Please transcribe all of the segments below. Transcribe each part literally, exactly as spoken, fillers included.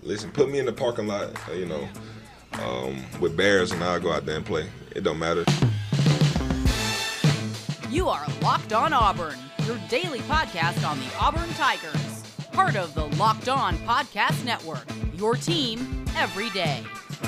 listen, put me in the parking lot, you know, um, with Bears, and I'll go out there and play. It don't matter. You are Locked On Auburn, your daily podcast on the Auburn Tigers. Part of the Locked On Podcast Network, your team every day.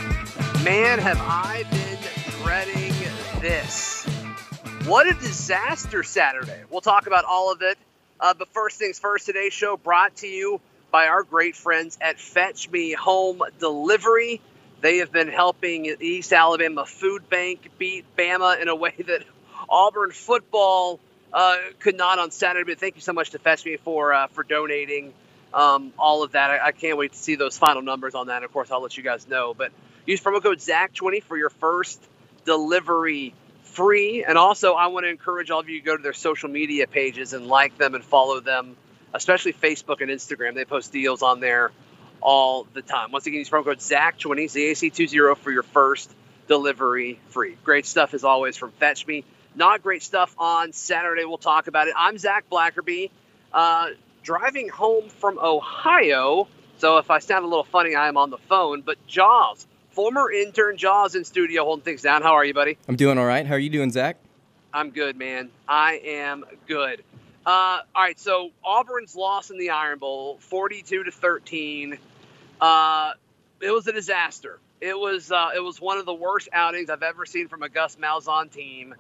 Man, have I been dreading this. What a disaster Saturday. We'll talk about all of it. Uh, but first things first, today's show brought to you by our great friends at Fetch Me Home Delivery. They have been helping East Alabama Food Bank beat Bama in a way that Auburn football uh, could not on Saturday. But thank you so much to Fetch Me for uh, for donating um, all of that. I, I can't wait to see those final numbers on that. Of course, I'll let you guys know. But use promo code Zach twenty for your first delivery free. And also, I want to encourage all of you to go to their social media pages and like them and follow them, especially Facebook and Instagram. They post deals on there all the time. Once again, use promo code Zach twenty, Z A C twenty for your first delivery free. Great stuff as always from Fetch Me. Not great stuff on Saturday. We'll talk about it. I'm Zach Blackerby, uh, driving home from Ohio. So if I sound a little funny, I am on the phone. But Jaws, former intern Jaws in studio holding things down. How are you, buddy? I'm doing all right. How are you doing, Zach? I'm good, man. I am good. Uh, all right, so Auburn's loss in the Iron Bowl, forty-two to thirteen. Uh, it was a disaster. It was uh, it was one of the worst outings I've ever seen from a Gus Malzahn team.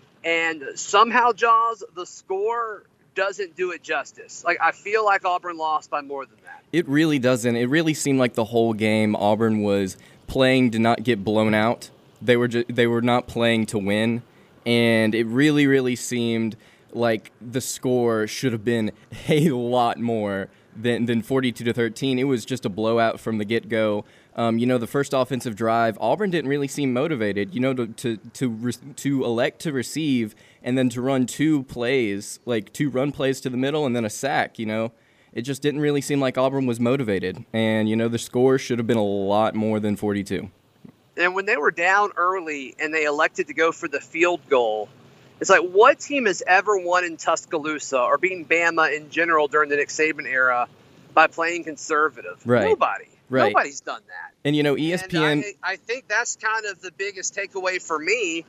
And somehow, Jaws, the score doesn't do it justice. Like, I feel like Auburn lost by more than that. It really doesn't. It really seemed like the whole game Auburn was playing to not get blown out. They were ju- they were not playing to win, and it really, really seemed like the score should have been a lot more than than forty-two to thirteen. It was just a blowout from the get-go. Um, you know, the first offensive drive, Auburn didn't really seem motivated, you know, to to to, re- to elect to receive and then to run two plays, like two run plays to the middle and then a sack, you know. It just didn't really seem like Auburn was motivated. And, you know, the score should have been a lot more than forty-two. And when they were down early and they elected to go for the field goal, it's like, what team has ever won in Tuscaloosa or beaten Bama in general during the Nick Saban era by playing conservative? Right. Nobody. Right. Nobody's done that. And, you know, E S P N... And I, I think that's kind of the biggest takeaway for me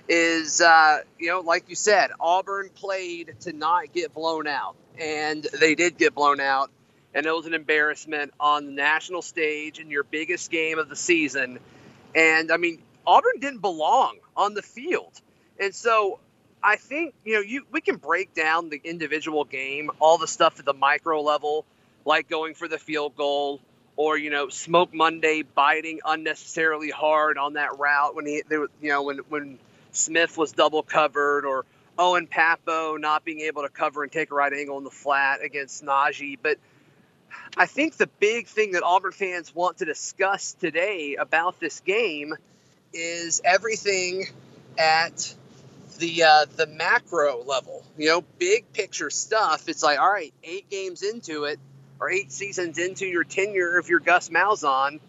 is, uh, you know, like you said, Auburn played to not get blown out. And they did get blown out. And it was an embarrassment on the national stage in your biggest game of the season. And, I mean, Auburn didn't belong on the field. And so I think, you know, you we can break down the individual game, all the stuff at the micro level, like going for the field goal, or, you know, Smoke Monday biting unnecessarily hard on that route when he, there, you know, when when Smith was double covered, or Owen Papo not being able to cover and take a right angle in the flat against Najee. But I think the big thing that Auburn fans want to discuss today about this game is everything at the uh, the macro level. You know, big picture stuff. It's like, all right, eight games into it, or eight seasons into your tenure of your Gus Malzahn,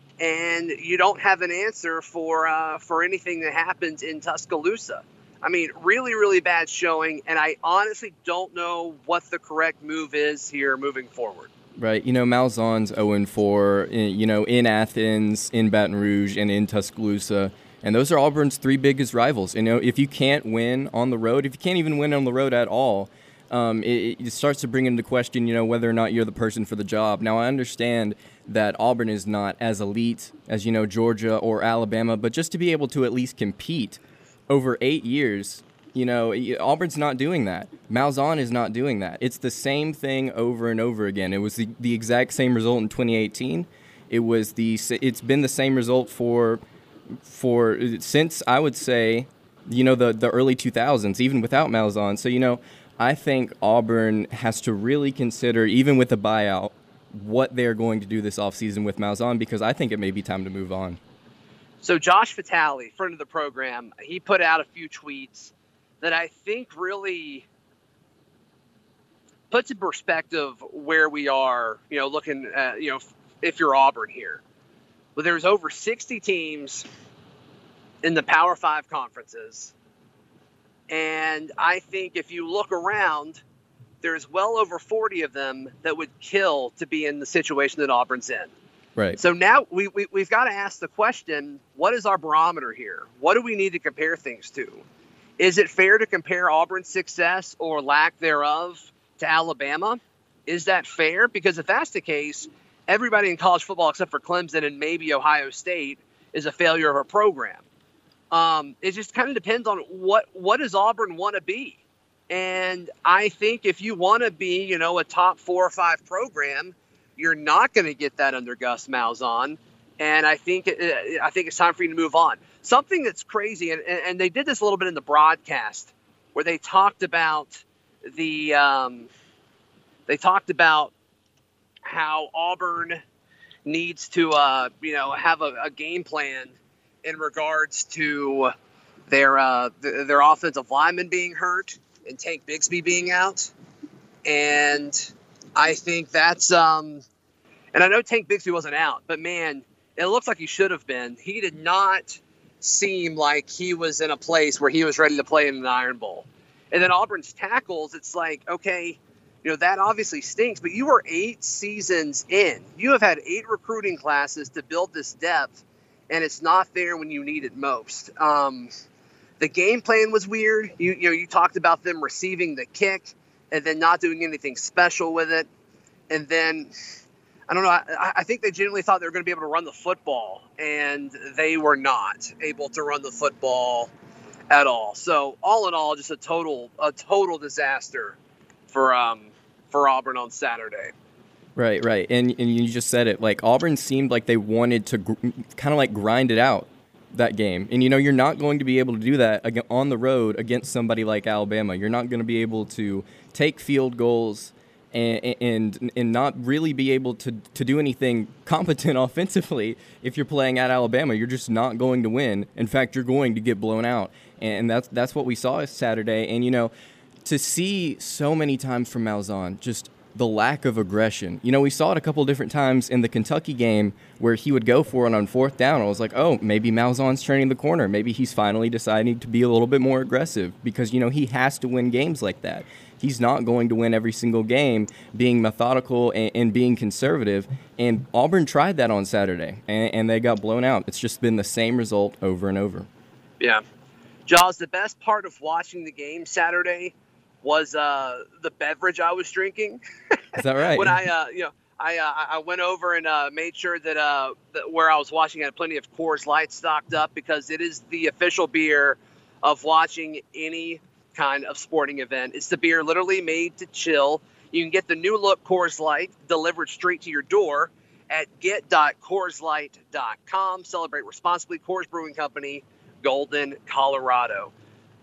and you don't have an answer for uh, for anything that happens in Tuscaloosa. I mean, really, really bad showing, and I honestly don't know what the correct move is here moving forward. Right. You know, Malzahn's oh and four, you know, in Athens, in Baton Rouge, and in Tuscaloosa. And those are Auburn's three biggest rivals. You know, if you can't win on the road, if you can't even win on the road at all, Um, it, it starts to bring into question, you know, whether or not you're the person for the job. Now, I understand that Auburn is not as elite as, you know, Georgia or Alabama, but just to be able to at least compete over eight years, you know, Auburn's not doing that. Malzahn is not doing that. It's the same thing over and over again. It was the, the exact same result in twenty eighteen. It was the it's been the same result for for since, I would say, you know, the the early two thousands, even without Malzahn. So, you know, I think Auburn has to really consider, even with the buyout, what they're going to do this offseason with Malzahn, because I think it may be time to move on. So Josh Vitale, friend of the program, he put out a few tweets that I think really puts in perspective where we are, you know, looking at, you know, if you're Auburn here. Well, there's over sixty teams in the Power Five conferences. And I think if you look around, there's well over forty of them that would kill to be in the situation that Auburn's in. Right. So now we, we, we've got to ask the question, what is our barometer here? What do we need to compare things to? Is it fair to compare Auburn's success or lack thereof to Alabama? Is that fair? Because if that's the case, everybody in college football except for Clemson and maybe Ohio State is a failure of a program. Um, it just kind of depends on what, what does Auburn want to be? And I think if you want to be, you know, a top four or five program, you're not going to get that under Gus Malzahn. And I think it, I think it's time for you to move on. Something that's crazy, and, and they did this a little bit in the broadcast, where they talked about the um, they talked about how Auburn needs to uh, you know have a, a game plan in regards to their uh, th- their offensive lineman being hurt and Tank Bigsby being out. And I think that's um, and I know Tank Bigsby wasn't out, but man, it looks like he should have been. He did not seem like he was in a place where he was ready to play in an Iron Bowl. And then Auburn's tackles, it's like, okay, you know, that obviously stinks, but you were eight seasons in. You have had eight recruiting classes to build this depth, and it's not there when you need it most. Um, the game plan was weird. You, you know, you talked about them receiving the kick and then not doing anything special with it. And then, I don't know, I, I think they genuinely thought they were going to be able to run the football, and they were not able to run the football at all. So all in all, just a total a total disaster for um for Auburn on Saturday. Right, right. And and you just said it. Like, Auburn seemed like they wanted to gr- kind of like grind it out, that game. And, you know, you're not going to be able to do that ag- on the road against somebody like Alabama. You're not going to be able to take field goals and and, and not really be able to, to do anything competent offensively if you're playing at Alabama. You're just not going to win. In fact, you're going to get blown out. And that's, that's what we saw Saturday. And, you know, to see so many times from Malzahn, just the lack of aggression. You know, we saw it a couple different times in the Kentucky game where he would go for it on fourth down. I was like, oh, maybe Malzahn's turning the corner. Maybe he's finally deciding to be a little bit more aggressive because, you know, he has to win games like that. He's not going to win every single game being methodical and, and being conservative. And Auburn tried that on Saturday, and, and they got blown out. It's just been the same result over and over. Yeah. Jaws, the best part of watching the game Saturday was uh, the beverage I was drinking. Is that right? When I, uh, you know, I uh, I went over and uh, made sure that, uh, that where I was watching had plenty of Coors Light stocked up because it is the official beer of watching any kind of sporting event. It's the beer literally made to chill. You can get the new look Coors Light delivered straight to your door at get dot coors light dot com. Celebrate responsibly. Coors Brewing Company, Golden, Colorado.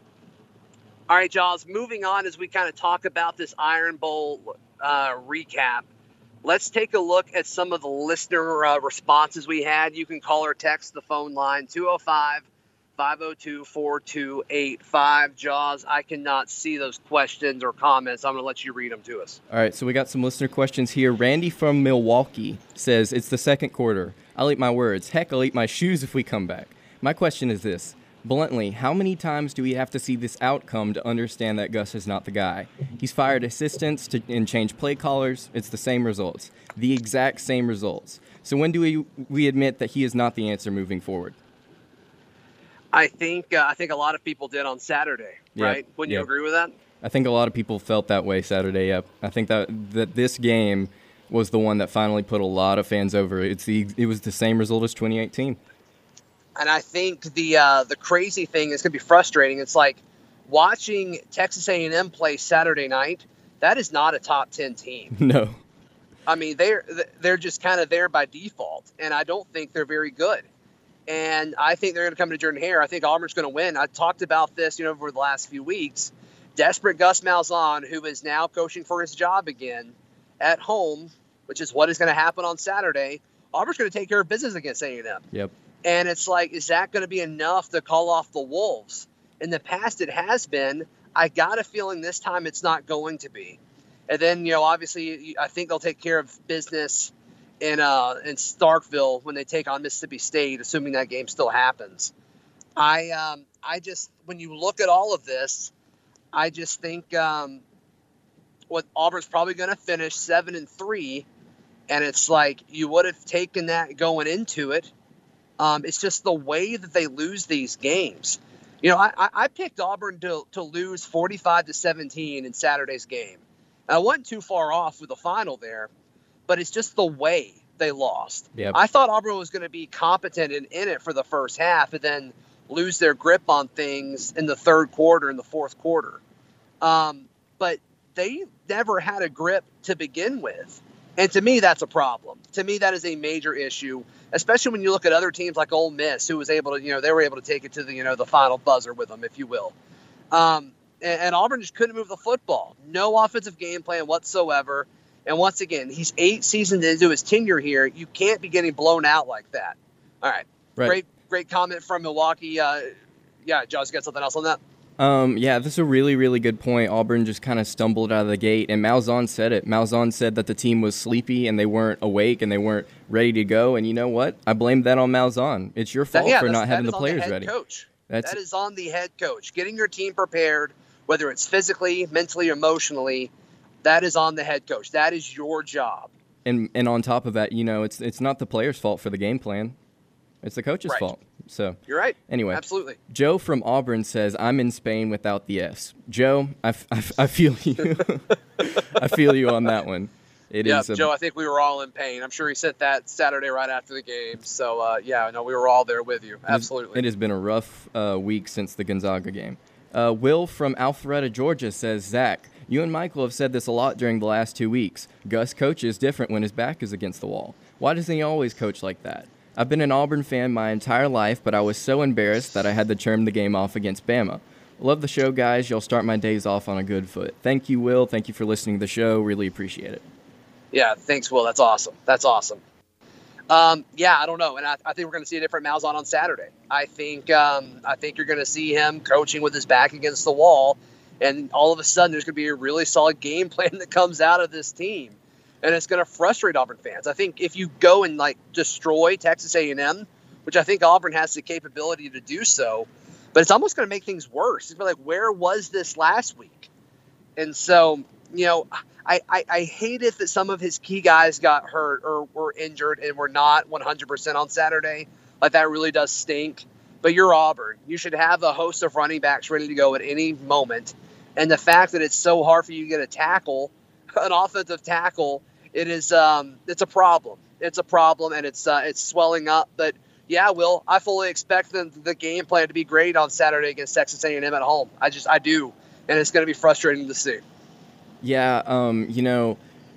All right, Jaws, moving on as we kind of talk about this Iron Bowl uh, recap, let's take a look at some of the listener uh, responses we had. You can call or text the phone line, two oh five, five oh two, four two eight five. Jaws, I cannot see those questions or comments. I'm going to let you read them to us. All right, so we got some listener questions here. Randy from Milwaukee says, it's the second quarter. I'll eat my words. Heck, I'll eat my shoes if we come back. My question is this. Bluntly, how many times do we have to see this outcome to understand that Gus is not the guy? He's fired assistants to, and changed play callers. It's the same results, the exact same results. So when do we we admit that he is not the answer moving forward? I think uh, I think a lot of people did on Saturday, Yep. right? Wouldn't Yep. you agree with that? I think a lot of people felt that way Saturday. Yep. I think that that this game was the one that finally put a lot of fans over. It's the it was the same result as twenty eighteen. And I think the uh, the crazy thing is going to be frustrating. It's like watching Texas A and M play Saturday night. That is not a top ten team. No. I mean, they're they're just kind of there by default, and I don't think they're very good. And I think they're going to come to Jordan Hare. I think Auburn's going to win. I talked about this, you know, over the last few weeks. Desperate Gus Malzahn, who is now coaching for his job again at home, which is what is going to happen on Saturday. Auburn's going to take care of business against A and M. Yep. And it's like, is that going to be enough to call off the Wolves? In the past, it has been. I got a feeling this time it's not going to be. And then, you know, obviously, I think they'll take care of business in uh, in Starkville when they take on Mississippi State, assuming that game still happens. I um, I just, when you look at all of this, I just think um, what Auburn's probably going to finish seven and three, And it's like you would have taken that going into it. Um, it's just the way that they lose these games. You know, I, I picked Auburn to, to lose forty-five to seventeen in Saturday's game. I wasn't too far off with the final there, but it's just the way they lost. Yep. I thought Auburn was going to be competent and in it for the first half and then lose their grip on things in the third quarter and the fourth quarter. Um, but they never had a grip to begin with. And to me, that's a problem. To me, that is a major issue, especially when you look at other teams like Ole Miss, who was able to, you know, they were able to take it to the, you know, the final buzzer with them, if you will. Um, and, and Auburn just couldn't move the football. No offensive game plan whatsoever. And once again, he's eight seasons into his tenure here. You can't be getting blown out like that. All right. Right. Great, great comment from Milwaukee. Uh, yeah, Josh, you got something else on that? Um, yeah, this is a really, really good point. Auburn just kind of stumbled out of the gate, and Malzahn said it. Malzahn said that the team was sleepy and they weren't awake and they weren't ready to go. And you know what? I blame that on Malzahn. It's your fault that, yeah, for not having the the players the ready. Coach. That's that is on the head coach. Getting your team prepared, whether it's physically, mentally, emotionally, that is on the head coach. That is your job. And and on top of that, you know, it's it's not the players' fault for the game plan. It's the coach's Right. fault. So You're right. Anyway, Absolutely. Joe from Auburn says, I'm in Spain without the F's. Joe, I, f- I, f- I feel you. I feel you on that one. It yeah, is a, Joe, I think we were all in pain. I'm sure he said that Saturday right after the game. So, uh, yeah, no, we were all there with you. Absolutely. It has been a rough uh, week since the Gonzaga game. Uh, Will from Alpharetta, Georgia says, Zach, you and Michael have said this a lot during the last two weeks. Gus coaches different when his back is against the wall. Why doesn't he always coach like that? I've been an Auburn fan my entire life, but I was so embarrassed that I had to turn the game off against Bama. Love the show, guys. You'll start my days off on a good foot. Thank you, Will. Thank you for listening to the show. Really appreciate it. Yeah, thanks, Will. That's awesome. That's awesome. Um, yeah, I don't know, and I, I think we're going to see a different Malzahn on Saturday. I think um, I think you're going to see him coaching with his back against the wall, and all of a sudden there's going to be a really solid game plan that comes out of this team. And it's going to frustrate Auburn fans. I think if you go and, like, destroy Texas A and M, which I think Auburn has the capability to do so, but it's almost going to make things worse. It's like, where was this last week? And so, you know, I, I, I hate it that some of his key guys got hurt or were injured and were not one hundred percent on Saturday. Like, that really does stink. But you're Auburn. You should have a host of running backs ready to go at any moment. And the fact that it's so hard for you to get a tackle, an offensive tackle, It is, um, it's a problem. It's a problem, and it's uh, it's swelling up. But yeah, Will, I fully expect the, the game plan to be great on Saturday against Texas A and M at home. I just, I do, and it's going to be frustrating to see. Yeah, um, you know,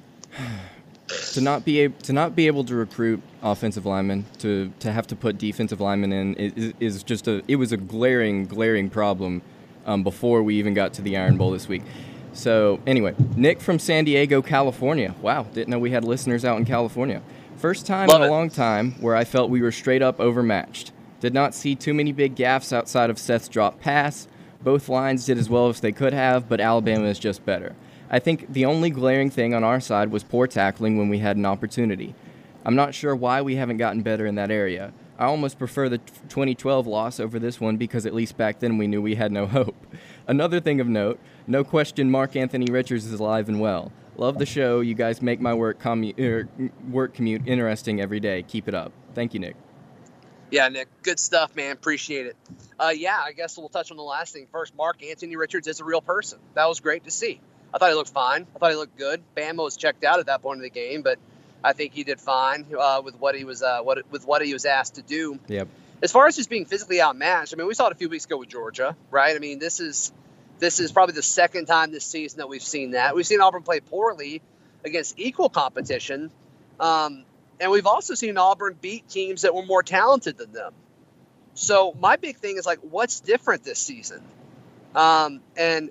to not be able to not be able to recruit offensive linemen, to to have to put defensive linemen in is, is just a it was a glaring, glaring problem um, before we even got to the Iron Bowl this week. So, anyway, Nick from San Diego, California. Wow, didn't know we had listeners out in California. First time Love in a it. long time where I felt we were straight up overmatched. Did not see too many big gaffes outside of Seth's drop pass. Both lines did as well as they could have, but Alabama is just better. I think the only glaring thing on our side was poor tackling when we had an opportunity. I'm not sure why we haven't gotten better in that area. I almost prefer the twenty twelve loss over this one because at least back then we knew we had no hope. Another thing of note, no question Mark Anthony Richards is alive and well. Love the show. You guys make my work, commu- er, work commute interesting every day. Keep it up. Thank you, Nick. Yeah, Nick, good stuff, man. Appreciate it. Uh, yeah, I guess we'll touch on the last thing first. Mark Anthony Richards is a real person. That was great to see. I thought he looked fine. I thought he looked good. Bama was checked out at that point of the game, but I think he did fine uh, with what he was uh, what with what he was asked to do. Yep. As far as just being physically outmatched, I mean, we saw it a few weeks ago with Georgia, right? I mean, this is this is probably the second time this season that we've seen that. We've seen Auburn play poorly against equal competition, um, and we've also seen Auburn beat teams that were more talented than them. So my big thing is, like, what's different this season? Um, and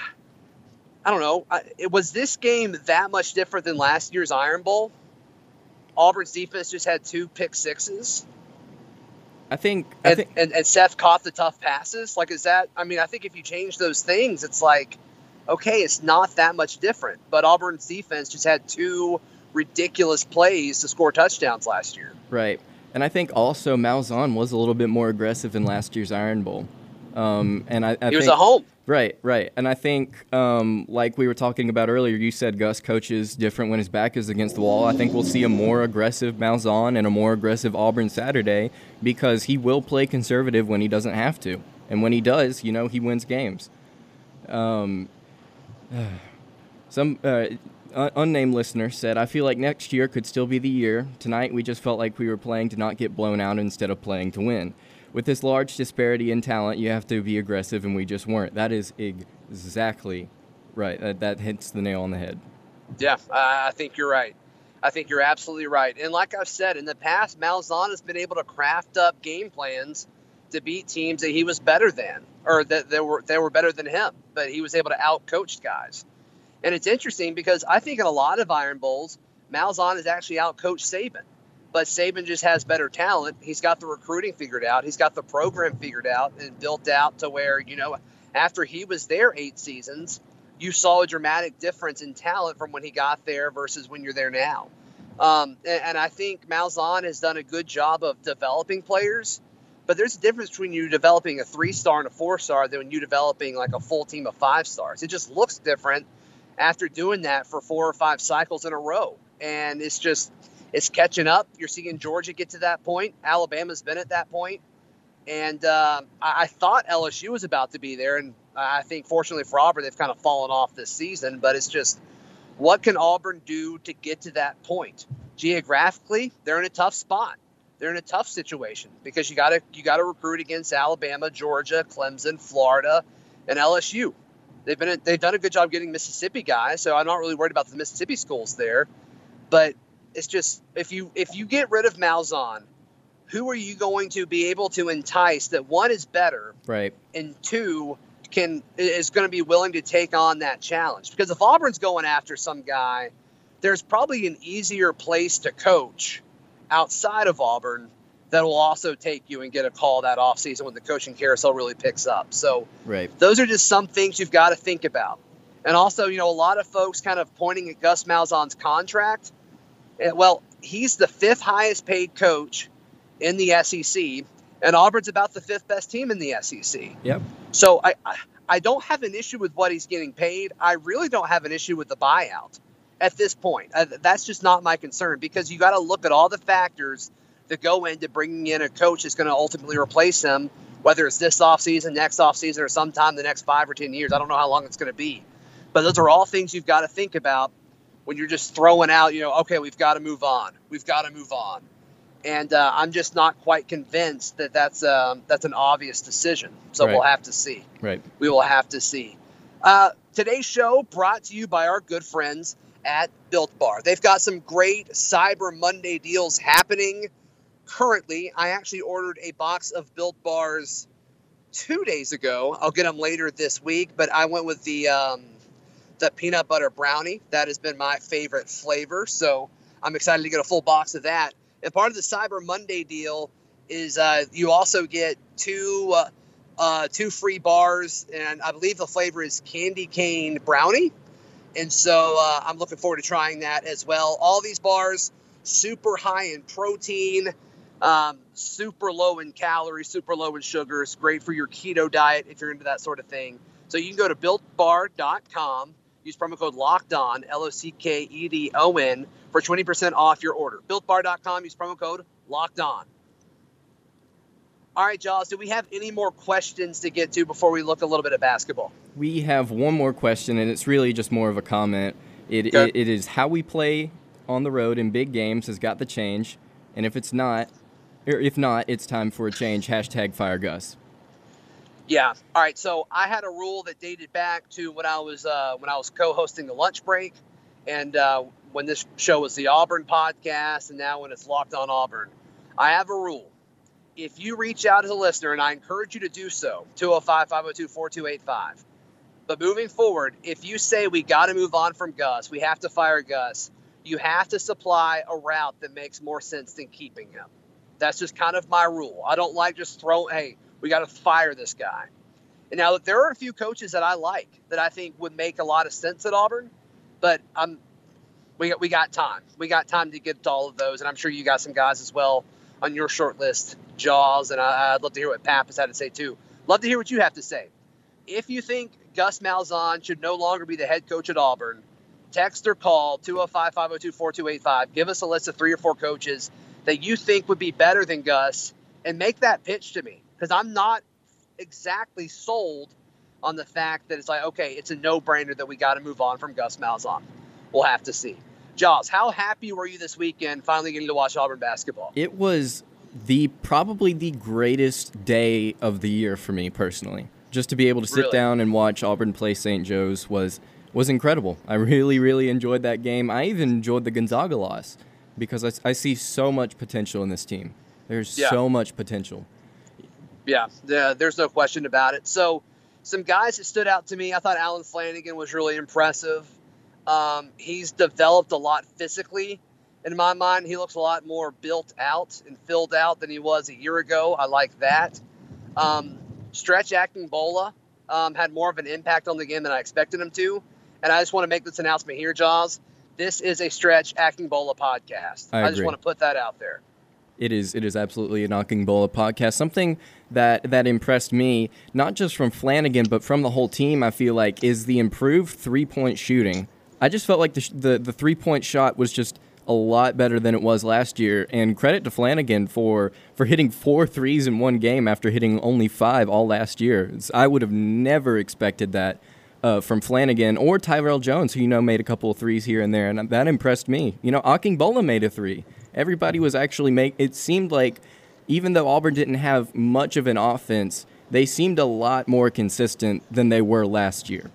I don't know. I, it was this game that much different than last year's Iron Bowl? Auburn's defense just had two pick sixes. I think, I And, think and, and Seth caught the tough passes. Like, is that, I mean, I think if you change those things, it's like, okay, it's not that much different. But Auburn's defense just had two ridiculous plays to score touchdowns last year. right. And I think also Malzahn was a little bit more aggressive in last year's Iron Bowl. Um, and I, I he was think, at home. Right, right. And I think, um, like we were talking about earlier, you said Gus coaches different when his back is against the wall. I think we'll see a more aggressive Malzahn and a more aggressive Auburn Saturday because he will play conservative when he doesn't have to. And when he does, you know, he wins games. Um, some uh, unnamed listener said, I feel like next year could still be the year. Tonight we just felt like we were playing to not get blown out instead of playing to win. With this large disparity in talent, you have to be aggressive, and we just weren't. That is exactly right. That, that hits the nail on the head. Yeah, I think you're right. I think you're absolutely right. And like I've said, in the past, Malzahn has been able to craft up game plans to beat teams that he was better than, or that they were they were better than him, but he was able to out-coach guys. And it's interesting because I think in a lot of Iron Bowls, Malzahn has actually out-coached Saban. But Saban just has better talent. He's got the recruiting figured out. He's got the program figured out and built out to where, you know, after he was there eight seasons, you saw a dramatic difference in talent from when he got there versus when you're there now. Um, and, and I think Malzahn has done a good job of developing players. But there's a difference between you developing a three-star and a four-star than when you developing like a full team of five stars. It just looks different after doing that for four or five cycles in a row. And it's just... It's catching up. You're seeing Georgia get to that point. Alabama's been at that point. And uh, I, I thought L S U was about to be there. And I think, fortunately for Auburn, they've kind of fallen off this season. But it's just, what can Auburn do to get to that point? Geographically, they're in a tough spot. They're in a tough situation because you got to you got to recruit against Alabama, Georgia, Clemson, Florida, and L S U. They've been they've done a good job getting Mississippi guys, so I'm not really worried about the Mississippi schools there. But it's just, if you if you get rid of Malzahn, who are you going to be able to entice that, one, is better, right, and two, can is going to be willing to take on that challenge? Because if Auburn's going after some guy, there's probably an easier place to coach outside of Auburn that will also take you and get a call that offseason when the coaching carousel really picks up. So right. Those are just some things you've got to think about. And also, you know, a lot of folks kind of pointing at Gus Malzahn's contract. Well, he's the fifth highest paid coach in the S E C, and Auburn's about the fifth best team in the S E C. Yep. So I, I, I don't have an issue with what he's getting paid. I really don't have an issue with the buyout at this point. Uh, that's just not my concern, because you got to look at all the factors that go into bringing in a coach that's going to ultimately replace him, whether it's this offseason, next offseason, or sometime the next five or ten years. I don't know how long it's going to be. But those are all things you've got to think about when you're just throwing out, you know, okay, we've got to move on. We've got to move on. And uh, I'm just not quite convinced that that's, um, that's an obvious decision. So right. We'll have to see. Right. We will have to see. Uh, today's show brought to you by our good friends at Built Bar. They've got some great Cyber Monday deals happening currently. I actually ordered a box of Built Bars two days ago. I'll get them later this week, but I went with the... Um, the peanut butter brownie. That has been my favorite flavor. So I'm excited to get a full box of that. And part of the Cyber Monday deal is uh, you also get two uh, uh, two free bars. And I believe the flavor is candy cane brownie. And so uh, I'm looking forward to trying that as well. All these bars, super high in protein, um, super low in calories, super low in sugars. Great for your keto diet if you're into that sort of thing. So you can go to built bar dot com. Use promo code LOCKEDON, L O C K E D O N, for twenty percent off your order. built bar dot com, use promo code LOCKEDON. All right, Jaws, do we have any more questions to get to before we look a little bit at basketball? We have one more question, and it's really just more of a comment. It, okay. it, it is how we play on the road in big games has got to change, and if it's not, or if not, it's time for a change. Hashtag fire Gus. Yeah. All right. So I had a rule that dated back to when I was uh, when I was co-hosting the Lunch Break, and uh, when this show was the Auburn podcast, and now when it's Locked on Auburn. I have a rule. If you reach out as a listener, and I encourage you to do so, two oh five, five oh two, four two eight five. But moving forward, if you say we got to move on from Gus, we have to fire Gus, you have to supply a route that makes more sense than keeping him. That's just kind of my rule. I don't like just throwing, hey, we got to fire this guy. And now there are a few coaches that I like that I think would make a lot of sense at Auburn, but I'm we got we got time. We got time to get to all of those, and I'm sure you got some guys as well on your short list, Jaws, and I, I'd love to hear what Pappas had to say too. Love to hear what you have to say. If you think Gus Malzahn should no longer be the head coach at Auburn, text or call two oh five, five oh two, four two eight five. Give us a list of three or four coaches that you think would be better than Gus and make that pitch to me, because I'm not exactly sold on the fact that it's like, okay, it's a no-brainer that we got to move on from Gus Malzahn. We'll have to see. Jaws, how happy were you this weekend finally getting to watch Auburn basketball? It was the probably the greatest day of the year for me personally. Just to be able to sit Really? down and watch Auburn play Saint Joe's was was incredible. I really, really enjoyed that game. I even enjoyed the Gonzaga loss because I, I see so much potential in this team. There's Yeah. so much potential. Yeah, the, there's no question about it. So some guys that stood out to me, I thought Alan Flanagan was really impressive. Um, he's developed a lot physically. In my mind, he looks a lot more built out and filled out than he was a year ago. I like that. Um, Stretch Akingbola um, had more of an impact on the game than I expected him to. And I just want to make this announcement here, Jaws. This is a Stretch Akingbola podcast. I I just agree. want to put that out there. It is it is absolutely a Knocking Bola podcast. Something that, that impressed me, not just from Flanagan, but from the whole team, I feel like, is the improved three-point shooting. I just felt like the, the, the three-point shot was just a lot better than it was last year, and credit to Flanagan for, for hitting four threes in one game after hitting only five all last year. It's, I would have never expected that uh, from Flanagan or Tyrell Jones, who, you know, made a couple of threes here and there, and that impressed me. You know, Akingbola made a three. Everybody was actually make. It seemed like even though Auburn didn't have much of an offense, they seemed a lot more consistent than they were last year.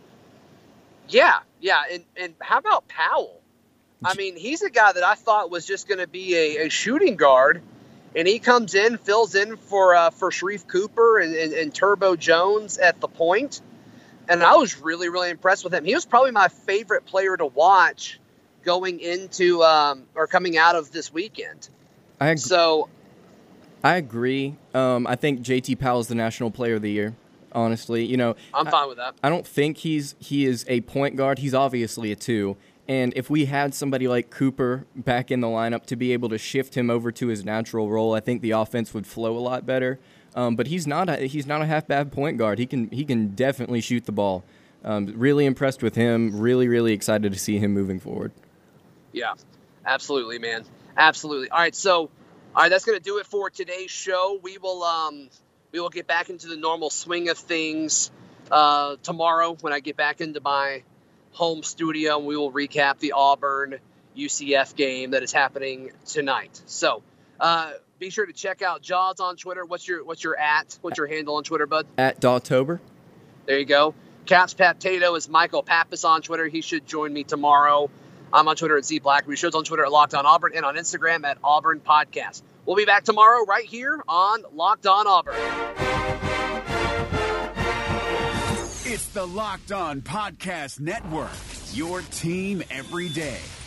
Yeah, yeah. And, and how about Powell? I mean, he's a guy that I thought was just going to be a, a shooting guard, and he comes in, fills in for uh, for Sharif Cooper and, and, and Turbo Jones at the point, and I was really, really impressed with him. He was probably my favorite player to watch going into um, or coming out of this weekend. I ag- So, I agree. Um, I think J T Powell is the National Player of the Year. Honestly, you know, I'm I, fine with that. I don't think he's he is a point guard. He's obviously a two. And if we had somebody like Cooper back in the lineup to be able to shift him over to his natural role, I think the offense would flow a lot better. Um, but he's not a he's not a half bad point guard. He can he can definitely shoot the ball. Um, really impressed with him. Really really excited to see him moving forward. Yeah, absolutely, man. Absolutely. All right, so, all right, that's going to do it for today's show. We will um, we will get back into the normal swing of things uh, tomorrow when I get back into my home studio, and we will recap the Auburn U C F game that is happening tonight. So, uh, be sure to check out Jaws on Twitter. What's your what's your at? What's your handle on Twitter, bud? At Dawtober. There you go. Caps Potato is Michael Pappas on Twitter. He should join me tomorrow. I'm on Twitter at Z Blackerby. Show's on Twitter at Locked On Auburn and on Instagram at Auburn Podcast. We'll be back tomorrow right here on Locked On Auburn. It's the Locked On Podcast Network, your team every day.